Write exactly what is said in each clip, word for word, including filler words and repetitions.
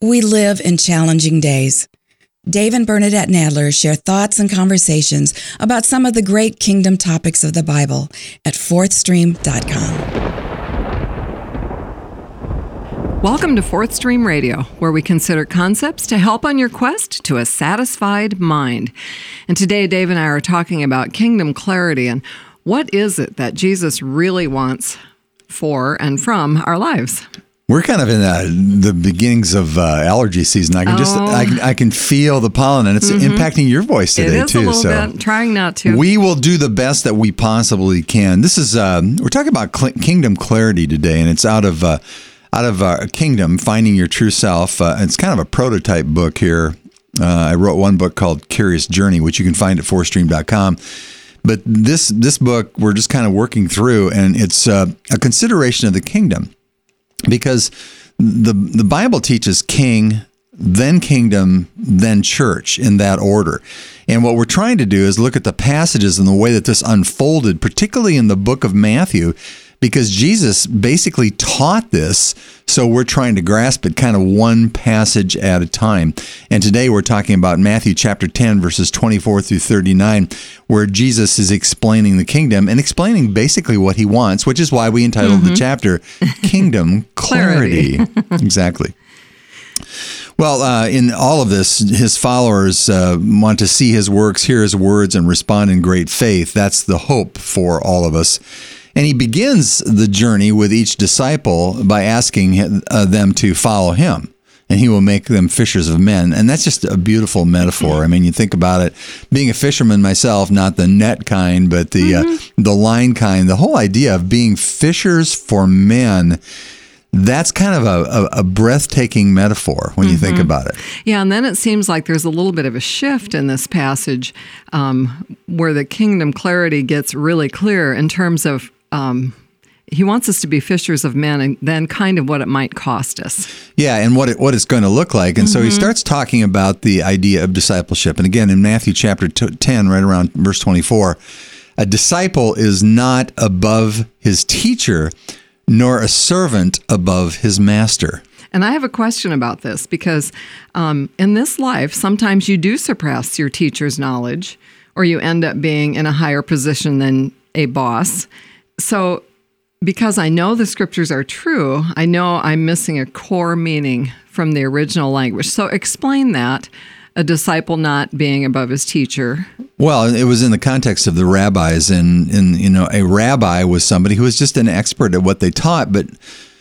We live in challenging days. Dave and Bernadette Nadler share thoughts and conversations about some of the great kingdom topics of the Bible at fourth stream dot com. Welcome to Fourth Stream Radio, where we consider concepts to help on your quest to a satisfied mind. And today, Dave and I are talking about kingdom clarity and what is it that Jesus really wants for and from our lives. We're kind of in uh, the beginnings of uh, allergy season. I can oh. just, I, I can feel the pollen, and it's mm-hmm. impacting your voice today it is too. A little so bit. Trying not to. We will do the best that we possibly can. This is um, we're talking about cl- kingdom clarity today, and it's out of uh, out of uh, Kingdom: Finding Your True Self. Uh, it's kind of a prototype book here. Uh, I wrote one book called Curious Journey, which you can find at fourth stream dot com. But this this book we're just kind of working through, and it's uh, a consideration of the kingdom. Because the the Bible teaches king, then kingdom, then church in that order. And what we're trying to do is look at the passages and the way that this unfolded, particularly in the book of Matthew, because Jesus basically taught this. So we're trying to grasp it kind of one passage at a time. And today we're talking about Matthew chapter ten, verses twenty-four through thirty-nine, where Jesus is explaining the kingdom and explaining basically what he wants, which is why we entitled mm-hmm. the chapter Kingdom Clarity. Clarity. Exactly. Well, uh, in all of this, his followers uh, want to see his works, hear his words, and respond in great faith. That's the hope for all of us. And he begins the journey with each disciple by asking uh, them to follow him, and he will make them fishers of men. And that's just a beautiful metaphor. I mean, you think about it, being a fisherman myself, not the net kind, but the mm-hmm. uh, the line kind, the whole idea of being fishers for men, that's kind of a, a, a breathtaking metaphor when you mm-hmm. think about it. Yeah, and then it seems like there's a little bit of a shift in this passage um, where the kingdom clarity gets really clear in terms of um, he wants us to be fishers of men and then kind of what it might cost us. Yeah, and what it, what it's going to look like. And mm-hmm. so he starts talking about the idea of discipleship. And again, in Matthew chapter ten, right around verse twenty-four, a disciple is not above his teacher, nor a servant above his master. And I have a question about this because um, in this life, sometimes you do surpass your teacher's knowledge, or you end up being in a higher position than a boss. So because I know the scriptures are true, I know I'm missing a core meaning from the original language. So explain that. A disciple not being above his teacher. Well, it was in the context of the rabbis, and, and you know, a rabbi was somebody who was just an expert at what they taught, but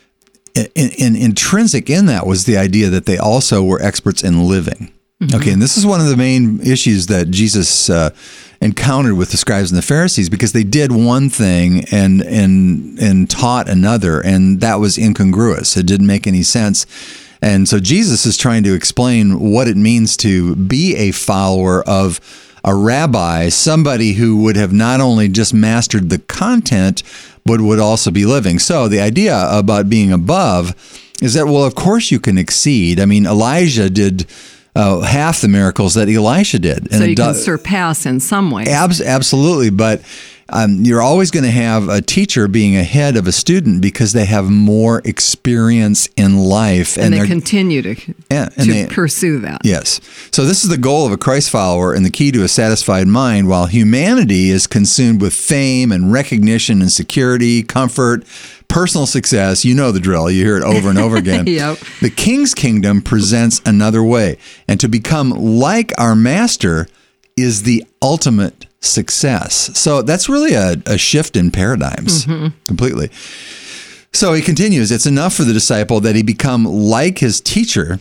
in, in, intrinsic in that was the idea that they also were experts in living. Mm-hmm. Okay, and this is one of the main issues that Jesus uh, encountered with the scribes and the Pharisees, because they did one thing and and and taught another, and that was incongruous. It didn't make any sense. And so Jesus is trying to explain what it means to be a follower of a rabbi, somebody who would have not only just mastered the content, but would also be living. So the idea about being above is that, well, of course you can exceed. I mean, Elijah did uh, half the miracles that Elisha did. So and you can do- surpass in some way. Abs- absolutely, but Um, you're always going to have a teacher being ahead of a student because they have more experience in life. And, and they continue to, yeah, and to they, pursue that. Yes. So this is the goal of a Christ follower and the key to a satisfied mind. While humanity is consumed with fame and recognition and security, comfort, personal success, you know the drill. You hear it over and over again. Yep. The King's kingdom presents another way. And to become like our master is the ultimate success. So that's really a, a shift in paradigms mm-hmm. completely. So he continues, it's enough for the disciple that he become like his teacher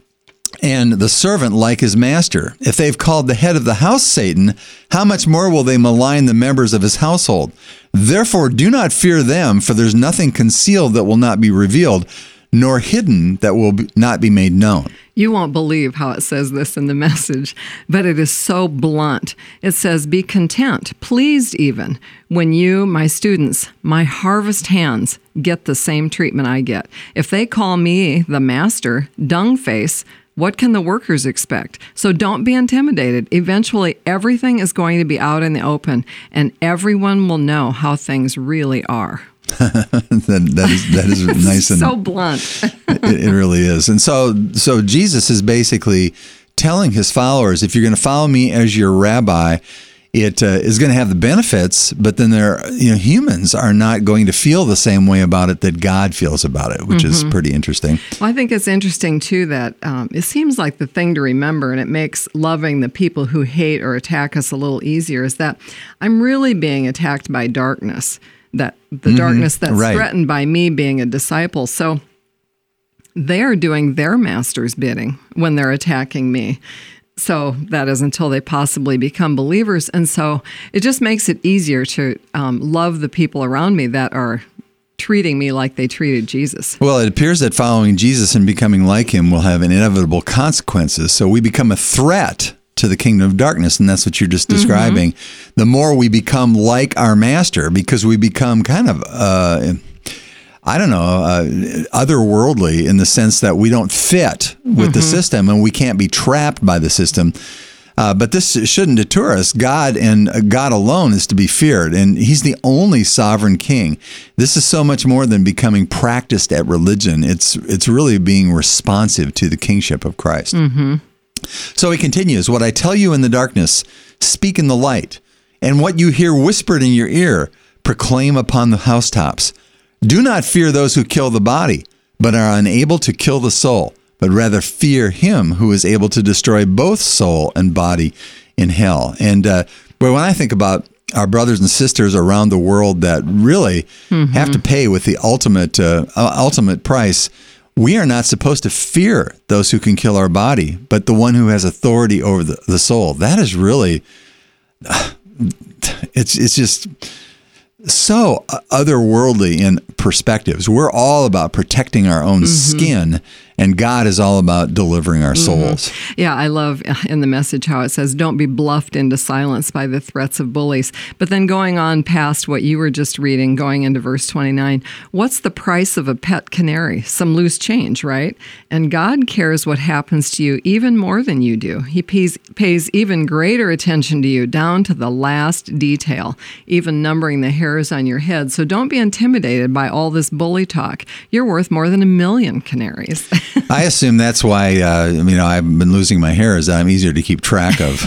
and the servant like his master. If they've called the head of the house Satan, how much more will they malign the members of his household? Therefore, do not fear them, for there's nothing concealed that will not be revealed, nor hidden that will be, not be made known. You won't believe how it says this in the message, but it is so blunt. It says, be content, pleased even, when you, my students, my harvest hands, get the same treatment I get. If they call me, the master, dung face, what can the workers expect? So don't be intimidated. Eventually, everything is going to be out in the open, and everyone will know how things really are. that, that is that is nice and so blunt. it, it really is. And so so Jesus is basically telling his followers, if you're going to follow me as your rabbi, it uh, is going to have the benefits, but then there, you know, humans are not going to feel the same way about it that God feels about it, which mm-hmm. is pretty interesting. Well, I think it's interesting too that um, it seems like the thing to remember, and it makes loving the people who hate or attack us a little easier, is that I'm really being attacked by darkness, that the mm-hmm. darkness that's right. threatened by me being a disciple. So they're doing their master's bidding when they're attacking me. So that is until they possibly become believers. And so it just makes it easier to um, love the people around me that are treating me like they treated Jesus. Well, it appears that following Jesus and becoming like him will have inevitable consequences. So we become a threat to the kingdom of darkness, and that's what you're just describing. Mm-hmm. The more we become like our master, because we become kind of... Uh, I don't know, uh, otherworldly in the sense that we don't fit with mm-hmm. the system and we can't be trapped by the system. Uh, but this shouldn't deter us. God and God alone is to be feared, and he's the only sovereign king. This is so much more than becoming practiced at religion. It's it's really being responsive to the kingship of Christ. Mm-hmm. So he continues, what I tell you in the darkness, speak in the light, and what you hear whispered in your ear, proclaim upon the housetops. Do not fear those who kill the body, but are unable to kill the soul, but rather fear him who is able to destroy both soul and body in hell. And uh, but when I think about our brothers and sisters around the world that really mm-hmm. have to pay with the ultimate uh, ultimate price, we are not supposed to fear those who can kill our body, but the one who has authority over the, the soul. That is really, uh, it's it's just... so otherworldly in perspectives. We're all about protecting our own mm-hmm. skin, and God is all about delivering our souls. Mm-hmm. Yeah, I love in the message how it says, don't be bluffed into silence by the threats of bullies. But then going on past what you were just reading, going into verse twenty-nine, what's the price of a pet canary? Some loose change, right? And God cares what happens to you even more than you do. He pays, pays even greater attention to you, down to the last detail, even numbering the hairs on your head. So don't be intimidated by all this bully talk. You're worth more than a million canaries. I assume that's why, uh, you know, I've been losing my hair, is I'm easier to keep track of.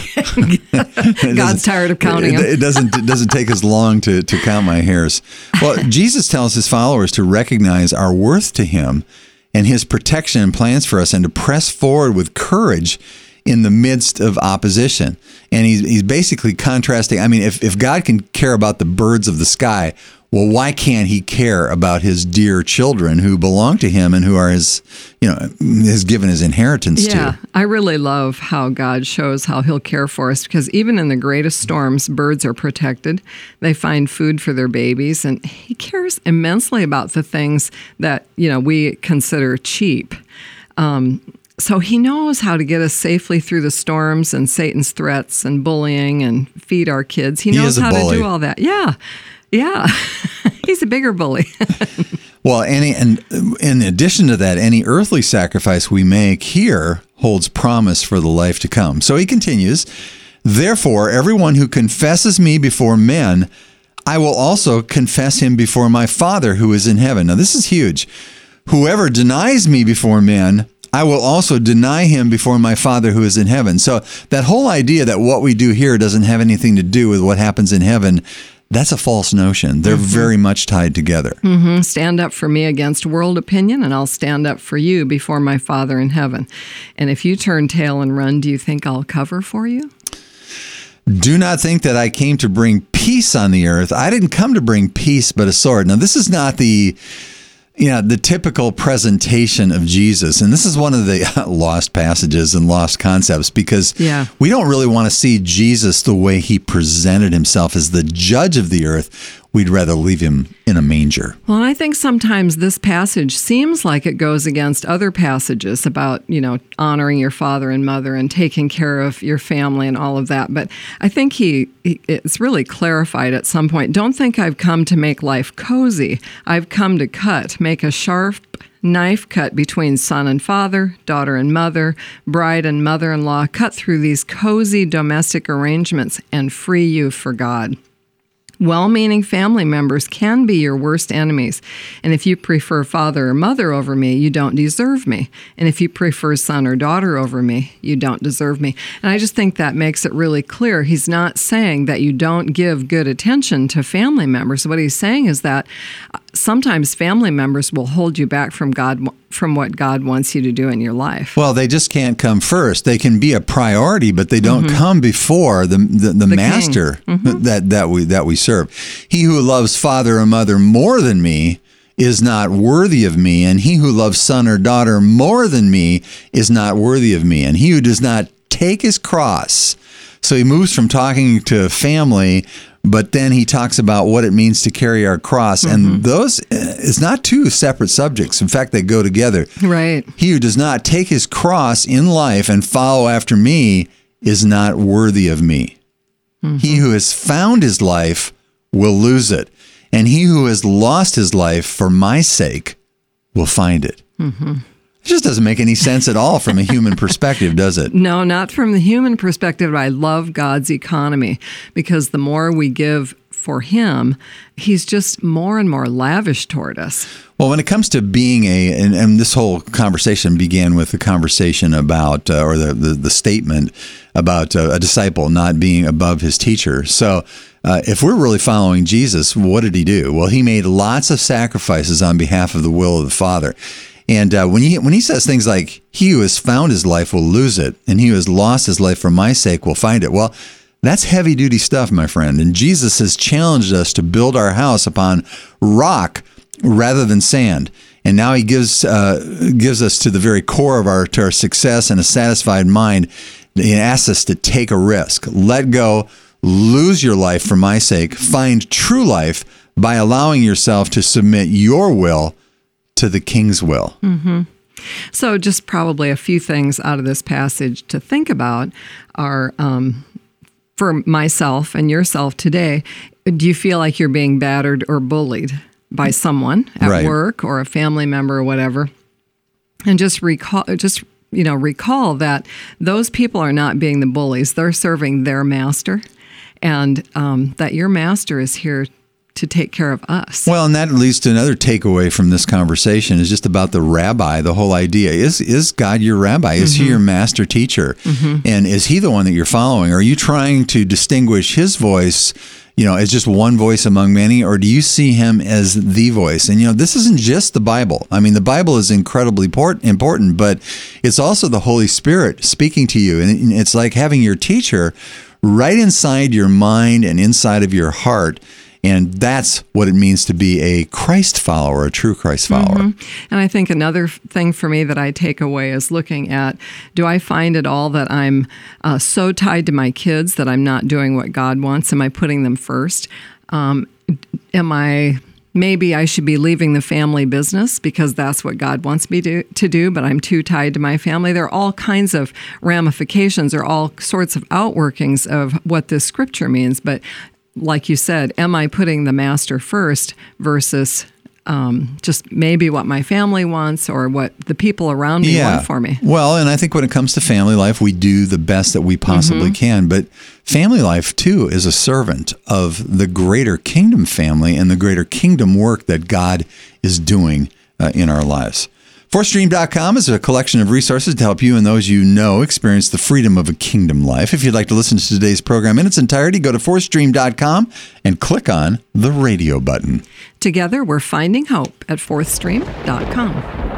God's tired of counting it, them. It doesn't, it doesn't take as long to, to count my hairs. Well, Jesus tells his followers to recognize our worth to him and his protection and plans for us, and to press forward with courage in the midst of opposition. And he's, he's basically contrasting. I mean, if, if God can care about the birds of the sky, well, why can't he care about his dear children who belong to him and who are his, you know, has given his inheritance yeah, to? Yeah, I really love how God shows how he'll care for us, because even in the greatest storms, birds are protected. They find food for their babies, and he cares immensely about the things that, you know, we consider cheap. Um, So he knows how to get us safely through the storms and Satan's threats and bullying and feed our kids. He knows he how bully. to do all that. Yeah. Yeah. He's a bigger bully. Well, any and in addition to that, any earthly sacrifice we make here holds promise for the life to come. So he continues, therefore, everyone who confesses me before men, I will also confess him before my Father who is in heaven. Now, this is huge. Whoever denies me before men, I will also deny him before my Father who is in heaven. So that whole idea that what we do here doesn't have anything to do with what happens in heaven, that's a false notion. They're mm-hmm. very much tied together. Mm-hmm. Stand up for me against world opinion, and I'll stand up for you before my Father in heaven. And if you turn tail and run, do you think I'll cover for you? Do not think that I came to bring peace on the earth. I didn't come to bring peace, but a sword. Now, this is not the... Yeah, the typical presentation of Jesus. And this is one of the lost passages and lost concepts, because yeah. we don't really want to see Jesus the way he presented himself as the judge of the earth. We'd rather leave him in a manger. Well, I think sometimes this passage seems like it goes against other passages about, you know, honoring your father and mother and taking care of your family and all of that. But I think he, he it's really clarified at some point. Don't think I've come to make life cozy. I've come to cut, make a sharp knife cut between son and father, daughter and mother, bride and mother-in-law, cut through these cozy domestic arrangements and free you for God. Well-meaning family members can be your worst enemies. And if you prefer father or mother over me, you don't deserve me. And if you prefer son or daughter over me, you don't deserve me. And I just think that makes it really clear. He's not saying that you don't give good attention to family members. What he's saying is that sometimes family members will hold you back from God, from what God wants you to do in your life. Well, they just can't come first. They can be a priority, but they don't mm-hmm. come before the the, the, the master mm-hmm. that that we that we serve. He who loves father or mother more than me is not worthy of me, and he who loves son or daughter more than me is not worthy of me. And he who does not take his cross. So he moves from talking to family, but then he talks about what it means to carry our cross. Mm-hmm. And those is not two separate subjects. In fact, they go together. Right. He who does not take his cross in life and follow after me is not worthy of me. Mm-hmm. He who has found his life will lose it. And he who has lost his life for my sake will find it. Mm-hmm. It just doesn't make any sense at all from a human perspective, does it? No, not from the human perspective. I love God's economy because the more we give for him, he's just more and more lavish toward us. Well, when it comes to being a, and, and this whole conversation began with the conversation about, uh, or the, the, the statement about uh, a disciple not being above his teacher. So uh, if we're really following Jesus, what did he do? Well, he made lots of sacrifices on behalf of the will of the Father. And uh, when he when he says things like, he who has found his life will lose it, and he who has lost his life for my sake will find it. Well, that's heavy-duty stuff, my friend. And Jesus has challenged us to build our house upon rock rather than sand. And now he gives uh, gives us to the very core of our, to our success and a satisfied mind. He asks us to take a risk, let go, lose your life for my sake, find true life by allowing yourself to submit your will to the King's will. Mm-hmm. So just probably a few things out of this passage to think about are, um, for myself and yourself today, do you feel like you're being battered or bullied by someone at right. work or a family member or whatever? And just recall, just, you know, recall that those people are not being the bullies. They're serving their master, and um, that your master is here to take care of us. Well, and that leads to another takeaway from this conversation is just about the rabbi, the whole idea. Is is God your rabbi? Is mm-hmm. he your master teacher? Mm-hmm. And is he the one that you're following? Are you trying to distinguish his voice, you know, as just one voice among many, or do you see him as the voice? And, you know, this isn't just the Bible. I mean, the Bible is incredibly important, but it's also the Holy Spirit speaking to you. And it's like having your teacher right inside your mind and inside of your heart. And that's what it means to be a Christ follower, a true Christ follower. Mm-hmm. And I think another thing for me that I take away is looking at, do I find at all that I'm uh, so tied to my kids that I'm not doing what God wants? Am I putting them first? Um, am I... Maybe I should be leaving the family business because that's what God wants me to, to do, but I'm too tied to my family. There are all kinds of ramifications or all sorts of outworkings of what this scripture means. But like you said, am I putting the master first versus um, just maybe what my family wants or what the people around me yeah. want for me? Well, and I think when it comes to family life, we do the best that we possibly mm-hmm. can. But family life, too, is a servant of the greater kingdom family and the greater kingdom work that God is doing uh, in our lives. fourth stream dot com is a collection of resources to help you and those you know experience the freedom of a kingdom life. If you'd like to listen to today's program in its entirety, go to fourth stream dot com and click on the radio button. Together, we're finding hope at fourth stream dot com.